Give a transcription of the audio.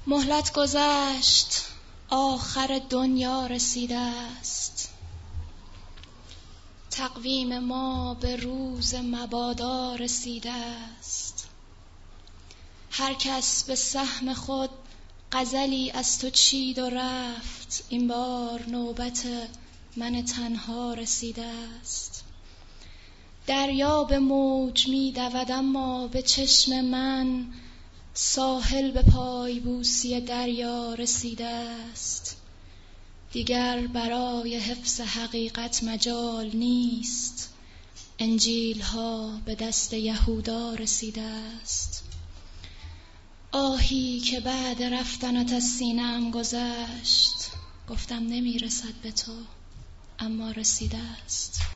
مهلت گذشت، آخر دنیا رسیده است. تقویم ما به روز مبادا رسیده است. هر کس به سهم خود غزلی از تو چید و رفت. این بار نوبت من تنها رسیده است. دریا به موج می دود اما به چشم من ساحل به پای بوسی دریا رسیده است. دیگر برای حفظ حقیقت مجال نیست. انجیل ها به دست یهودا رسیده است. آهی که بعد رفتنت از سینه‌ام گذشت. گفتم نمی رسد به تو، اما رسیده است.